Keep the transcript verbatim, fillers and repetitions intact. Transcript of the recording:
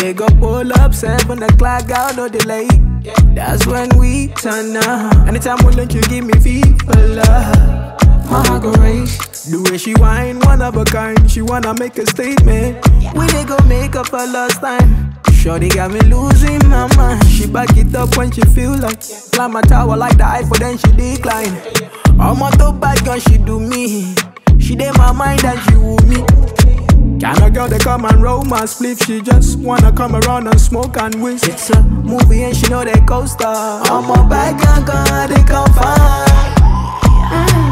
they go pull up, seven o'clock, got no delay. That's when we turn up. Anytime we let you give me fever love, my heart go race. The way she whine, one of a kind. She wanna make a statement. We they go make up for last time. Shorty got me losing my mind. She back it up when she feel like climb a tower like the Eiffel, then she decline. I'm on the bad gun, she do me. She did my mind and she woo me. Kind of girl they come and roll my spliff. She just wanna come around and smoke and whiz. It's a movie and she know they co-star. I'm a bad gun, girl, they come fine. Mm.